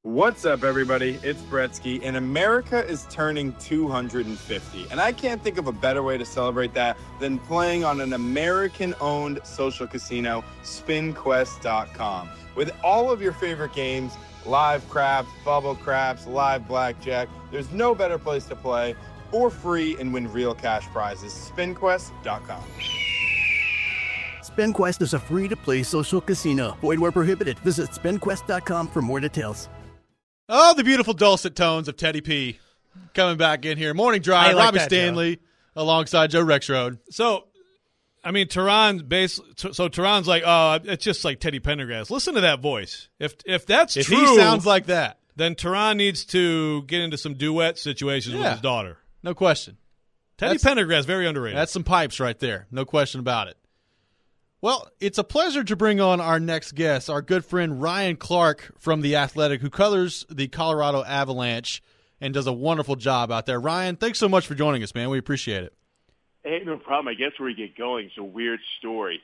What's up, everybody? It's Bretsky, and America is turning 250. And I can't think of a better way to celebrate that than playing on an American-owned social casino, SpinQuest.com. With all of your favorite games, live craps, bubble craps, live blackjack, there's no better place to play for free and win real cash prizes. SpinQuest.com. SpinQuest is a free-to-play social casino. Void where prohibited. Visit SpinQuest.com for more details. Oh, the beautiful dulcet tones of Teddy P coming back in here. Morning Drive, like Robbie that, Stanley alongside Joe Rexrode. So, I mean, Tehran's like, oh, it's just like Teddy Pendergrass. Listen to that voice. If that's If true, he sounds like that, then Tehran needs to get into some duet situations with his daughter. No question. Teddy Pendergrass, very underrated. That's some pipes right there. No question about it. Well, it's a pleasure to bring on our next guest, our good friend Ryan Clark from The Athletic, who covers the Colorado Avalanche and does a wonderful job out there. Ryan, thanks so much for joining us, man. We appreciate it. Hey, no problem. I guess where we get going, it's a weird story.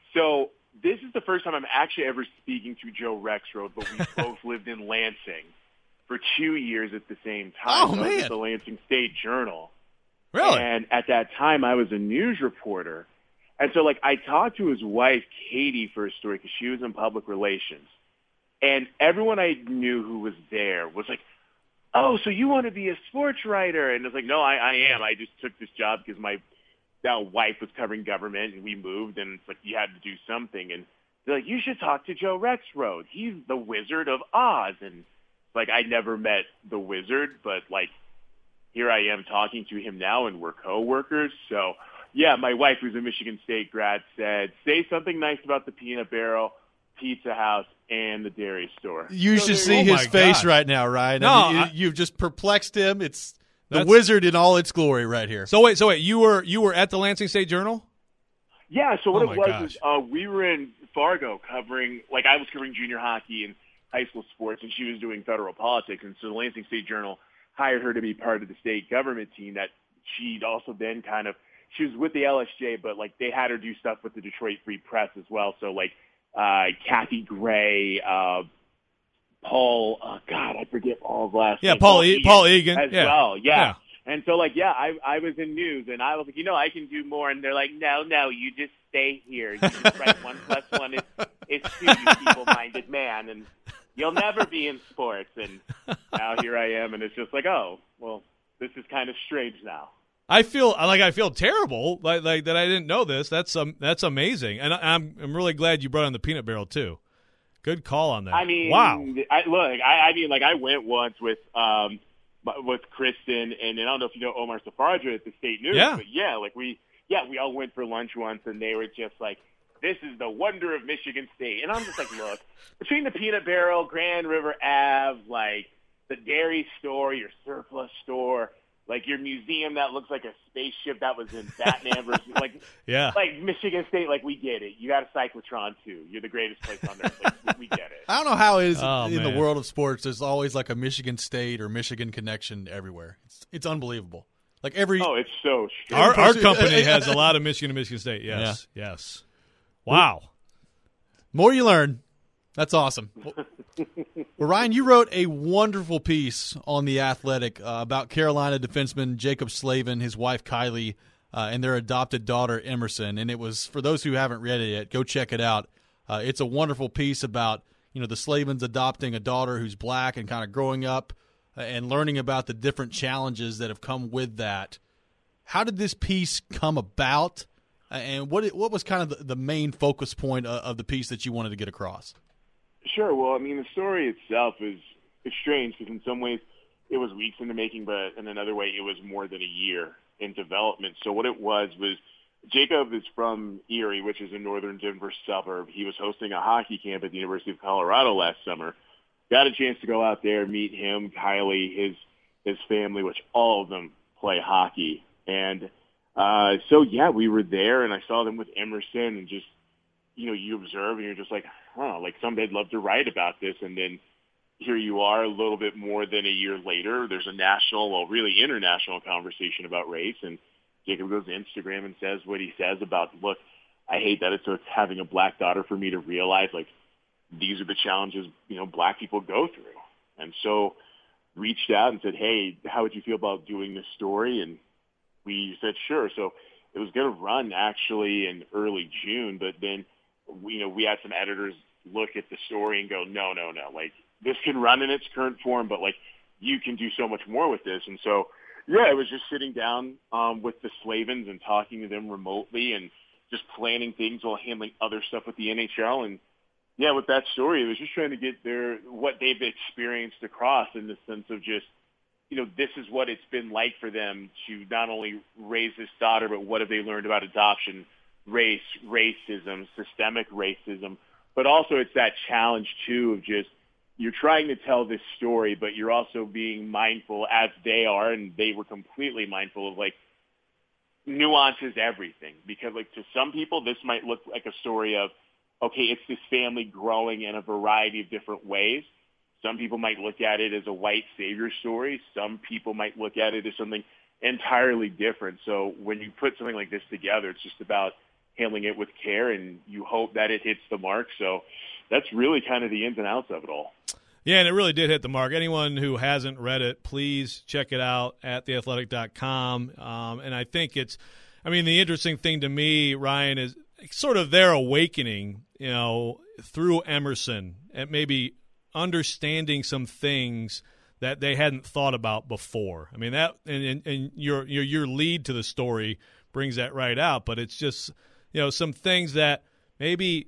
So this is the first time I'm actually ever speaking to Joe Rexrode, but we both lived in Lansing for 2 years at the same time. Oh, so I was man. at the Lansing State Journal. Really? And at that time, I was a news reporter. And so, I talked to his wife, Katie, for a story because she was in public relations. And everyone I knew who was there was like, oh, so you want to be a sports writer? And it's like, no, I am. I just took this job because my now wife was covering government, and we moved, and it's like you had to do something. And they're like, you should talk to Joe Rexrode. He's the Wizard of Oz. And, I never met the Wizard, but, here I am talking to him now, and we're coworkers. So, yeah, my wife, who's a Michigan State grad, said, say something nice about the Peanut Barrel, Pizza House, and the dairy store. You So should there see you go. his face right now, Ryan. No, I mean, you've just perplexed him. It's the That's- Wizard in all its glory right here. So wait, you were at the Lansing State Journal? Yeah, so what Oh, it my was is we were in Fargo covering, I was covering junior hockey and high school sports, and she was doing federal politics. And so the Lansing State Journal hired her to be part of the state government team that she'd also then she was with the LSJ, but they had her do stuff with the Detroit Free Press as well. So Kathy Gray, Paul, I forget Paul's last name. Paul Egan as yeah. well. Yeah. And so I was in news, and I was like, I can do more. And they're like, no, you just stay here. You just write 1 + 1 is 2, you feeble-minded man, and you'll never be in sports. And now here I am, and it's just oh, well, this is kind of strange now. I feel terrible that I didn't know this. That's amazing, and I'm really glad you brought on the Peanut Barrel too. Good call on that. I mean, wow. I went once with Kristen, and I don't know if you know Omar Safarja at the State News, Yeah. but we all went for lunch once, and they were just like, this is the wonder of Michigan State, and I'm just like, look, between the Peanut Barrel, Grand River Ave, the dairy store, your surplus store, your museum that looks like a spaceship that was in Batman versus Yeah. Michigan State, we get it. You got a cyclotron too. You're the greatest place on earth. We get it. I don't know how it is in the man. world of sports. There's always a Michigan State or Michigan connection everywhere. It's unbelievable. It's so strange. Our company has a lot of Michigan and Michigan State. Yes, yes. Wow. More you learn. That's awesome. Well, Ryan, you wrote a wonderful piece on The Athletic about Carolina defenseman Jacob Slavin, his wife Kylie, and their adopted daughter Emerson. And it was, for those who haven't read it yet, go check it out. It's a wonderful piece about the Slavins adopting a daughter who's black and kind of growing up and learning about the different challenges that have come with that. How did this piece come about, and what was kind of the main focus point of the piece that you wanted to get across? Sure. Well, I mean, the story itself is strange because in some ways it was weeks in the making, but in another way it was more than a year in development. So what it was Jacob is from Erie, which is a northern Denver suburb. He was hosting a hockey camp at the University of Colorado last summer. Got a chance to go out there, meet him, Kylie, his family, which all of them play hockey. And we were there, and I saw them with Emerson, and just, you observe, and you're just like, someday I'd love to write about this. And then here you are a little bit more than a year later. There's a national, well, really international conversation about race, and Jacob goes to Instagram and says what he says about, look, I hate that it's having a black daughter for me to realize, these are the challenges, black people go through. And so reached out and said, hey, how would you feel about doing this story? And we said, sure. So it was going to run actually in early June, but then we had some editors look at the story and go, no, like this can run in its current form, but like you can do so much more with this. And so, yeah, it was just sitting down with the Slavens and talking to them remotely and just planning things while handling other stuff with the NHL. And yeah, with that story, it was just trying to get what they've experienced across in the sense of just, this is what it's been like for them to not only raise this daughter, but what have they learned about adoption, race, racism, systemic racism, but also it's that challenge too of just, you're trying to tell this story, but you're also being mindful, as they are, and they were completely mindful of like nuances everything. Because like to some people, this might look like a story of, okay, it's this family growing in a variety of different ways. Some people might look at it as a white savior story. Some people might look at it as something entirely different. So when you put something like this together, it's just about handling it with care, and you hope that it hits the mark. So that's really kind of the ins and outs of it all. Yeah, and it really did hit the mark. Anyone who hasn't read it, please check it out at theathletic.com. And I think the interesting thing to me, Ryan, is sort of their awakening, through Emerson and maybe understanding some things that they hadn't thought about before. I mean, that and your lead to the story brings that right out, but it's just, some things that maybe,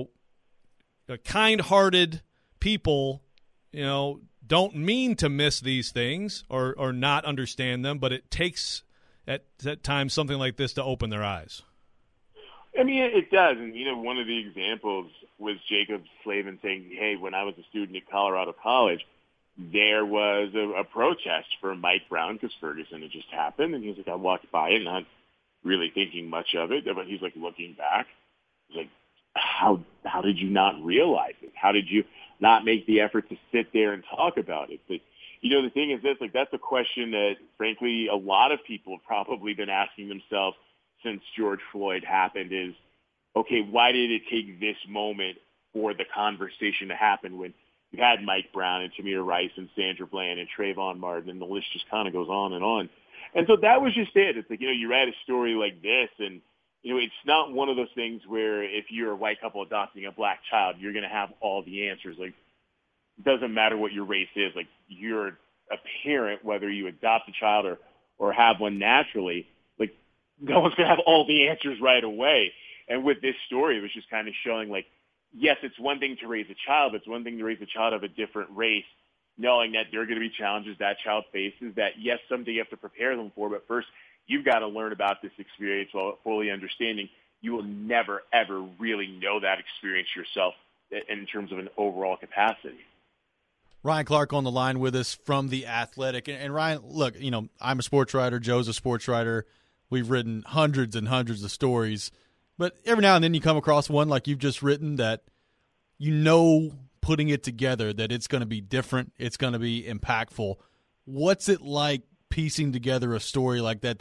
kind-hearted people, don't mean to miss these things or not understand them, but it takes at times something like this to open their eyes. I mean, it does. And, one of the examples was Jacob Slavin saying, hey, when I was a student at Colorado College, there was a protest for Mike Brown because Ferguson had just happened. And he was like, I walked by it, not really thinking much of it. But he's like, looking back, he's like, how did you not realize it? How did you not make the effort to sit there and talk about it? But, the thing is this, like, that's a question that, frankly, a lot of people have probably been asking themselves since George Floyd happened is, okay, why did it take this moment for the conversation to happen when you had Mike Brown and Tamir Rice and Sandra Bland and Trayvon Martin, and the list just kind of goes on and on. And so that was just it. It's like, you read a story like this, and, it's not one of those things where if you're a white couple adopting a black child, you're going to have all the answers. Like, it doesn't matter what your race is. Like, you're a parent, whether you adopt a child or have one naturally, like, no one's going to have all the answers right away. And with this story, it was just kind of showing, like, yes, it's one thing to raise a child. It's one thing to raise a child of a different race, knowing that there are going to be challenges that child faces that, yes, someday you have to prepare them for, but first you've got to learn about this experience while fully understanding you will never, ever really know that experience yourself in terms of an overall capacity. Ryan Clark on the line with us from The Athletic. And Ryan, look, I'm a sports writer. Joe's a sports writer. We've written hundreds and hundreds of stories. But every now and then you come across one like you've just written that putting it together, that it's going to be different, it's going to be impactful. What's it like piecing together a story like that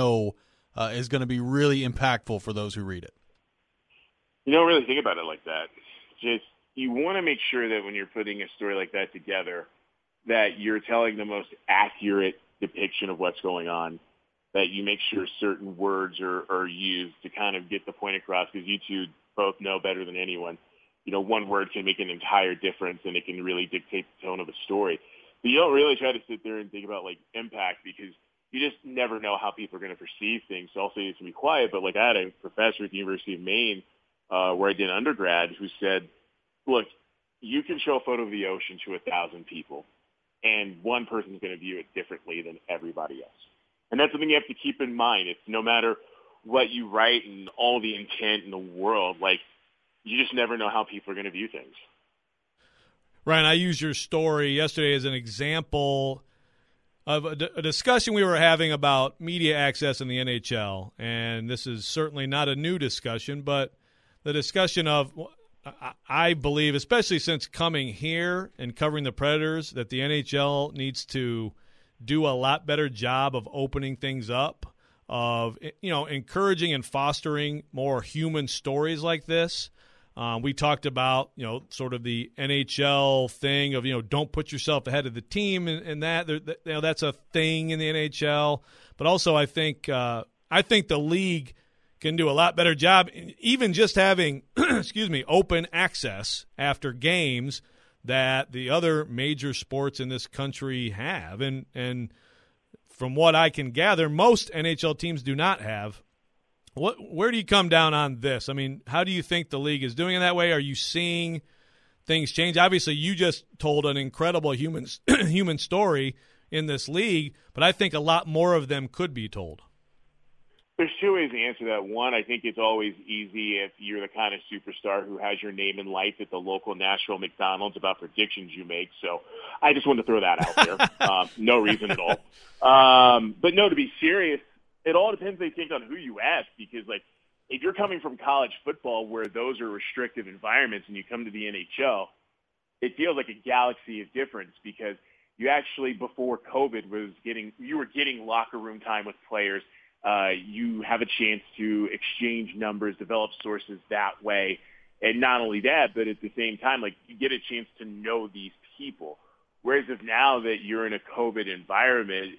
is going to be really impactful for those who read it? You don't really think about it like that. Just you want to make sure that when you're putting a story like that together, that you're telling the most accurate depiction of what's going on, that you make sure certain words are used to kind of get the point across, because you two both know better than anyone. One word can make an entire difference, and it can really dictate the tone of a story. But you don't really try to sit there and think about, like, impact, because you just never know how people are going to perceive things. So I'll say this to be quiet, but, like, I had a professor at the University of Maine where I did undergrad who said, look, you can show a photo of the ocean to 1,000 people, and one person's going to view it differently than everybody else. And that's something you have to keep in mind. It's no matter what you write and all the intent in the world, like, you just never know how people are going to view things. Ryan, I used your story yesterday as an example of a discussion we were having about media access in the NHL. And this is certainly not a new discussion, but the discussion of, I believe, especially since coming here and covering the Predators, that the NHL needs to do a lot better job of opening things up, of encouraging and fostering more human stories like this. We talked about, sort of the NHL thing of, don't put yourself ahead of the team, and that's a thing in the NHL. But also, I think the league can do a lot better job, even just having, open access after games that the other major sports in this country have. And from what I can gather, most NHL teams do not have. Where do you come down on this? I mean, how do you think the league is doing in that way? Are you seeing things change? Obviously, you just told an incredible human story in this league, but I think a lot more of them could be told. There's two ways to answer that. One, I think it's always easy if you're the kind of superstar who has your name in lights at the local Nashville McDonald's about predictions you make. So I just wanted to throw that out there. No reason at all. But no, to be serious, it all depends, I think, on who you ask, because, like, if you're coming from college football where those are restrictive environments and you come to the NHL, it feels like a galaxy of difference, because you actually, before COVID, you were getting locker room time with players. You have a chance to exchange numbers, develop sources that way. And not only that, but at the same time, like, you get a chance to know these people. Whereas if now that you're in a COVID environment,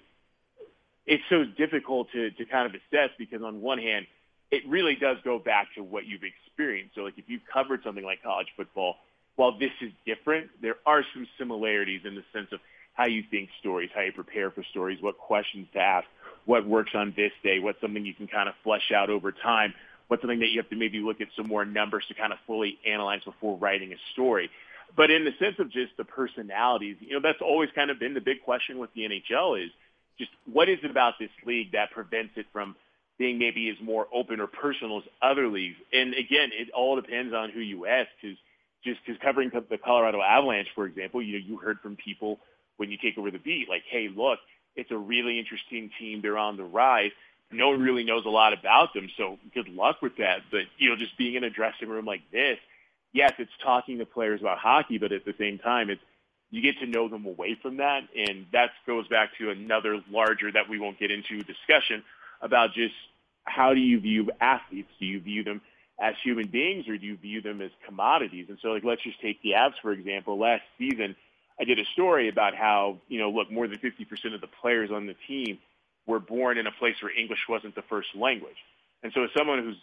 it's so difficult to kind of assess, because on one hand, it really does go back to what you've experienced. So, like, if you've covered something like college football, while this is different, there are some similarities in the sense of how you think stories, how you prepare for stories, what questions to ask, what works on this day, what's something you can kind of flesh out over time, what's something that you have to maybe look at some more numbers to kind of fully analyze before writing a story. But in the sense of just the personalities, that's always kind of been the big question with the NHL, is just what is it about this league that prevents it from being maybe as more open or personal as other leagues? And again, it all depends on who you ask, because covering the Colorado Avalanche, for example, you heard from people when you take over the beat, like, hey, look, it's a really interesting team. They're on the rise. No one really knows a lot about them, so good luck with that. But, just being in a dressing room like this, yes, it's talking to players about hockey, but at the same time, you get to know them away from that, and that goes back to another larger, that we won't get into, discussion about just how do you view athletes? Do you view them as human beings, or do you view them as commodities? And so, like, let's just take the Avs, for example. Last season, I did a story about how, more than 50% of the players on the team were born in a place where English wasn't the first language. And so as someone who's,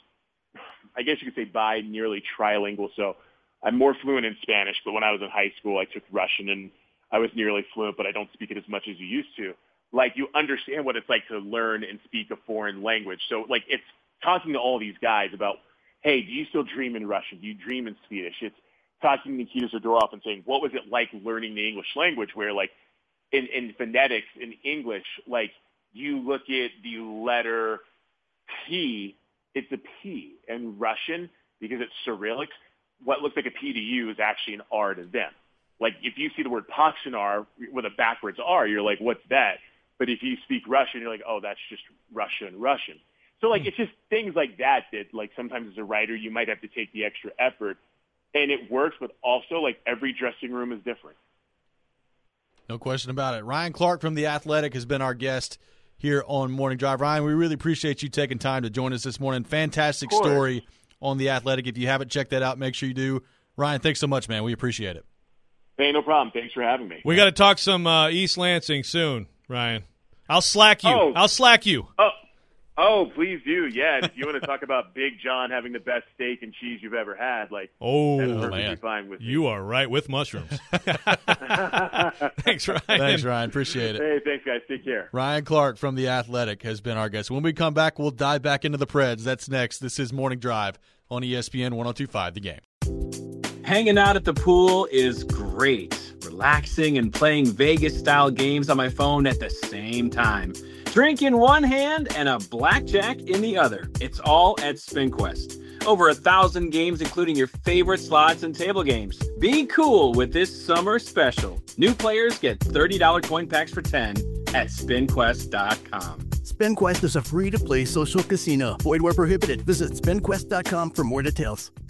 I guess you could say, nearly trilingual, so I'm more fluent in Spanish, but when I was in high school, I took Russian, and I was nearly fluent, but I don't speak it as much as you used to. Like, you understand what it's like to learn and speak a foreign language. So, like, it's talking to all these guys about, hey, do you still dream in Russian? Do you dream in Swedish? It's talking to Nikita Zadorov and saying, what was it like learning the English language, where, like, in phonetics, in English, like, you look at the letter P, it's a P. In Russian, because it's Cyrillic, what looks like a P to you is actually an R to them. Like, if you see the word Paxanar with a backwards R, you're like, what's that? But if you speak Russian, you're like, oh, that's just Russian. So, like, it's just things like that, like, sometimes as a writer, you might have to take the extra effort. And it works, but also, like, every dressing room is different. No question about it. Ryan Clark from The Athletic has been our guest here on Morning Drive. Ryan, we really appreciate you taking time to join us this morning. Fantastic story on The Athletic. If you haven't checked that out, make sure you do. Ryan, thanks so much, man. We appreciate it. Hey, no problem. Thanks for having me. We got to talk some East Lansing soon, Ryan. I'll slack you. Oh, please do. Yeah, if you want to talk about Big John having the best steak and cheese you've ever had, like, that's perfectly fine with me. You are right with mushrooms. Thanks, Ryan. Thanks, Ryan. Appreciate it. Hey, thanks, guys. Take care. Ryan Clark from The Athletic has been our guest. When we come back, we'll dive back into the Preds. That's next. This is Morning Drive on ESPN 102.5 The Game. Hanging out at the pool is great. Relaxing and playing Vegas-style games on my phone at the same time. Drink in one hand and a blackjack in the other. It's all at SpinQuest. Over 1,000 games, including your favorite slots and table games. Be cool with this summer special. New players get $30 coin packs for 10 at SpinQuest.com. SpinQuest is a free-to-play social casino. Void where prohibited. Visit SpinQuest.com for more details.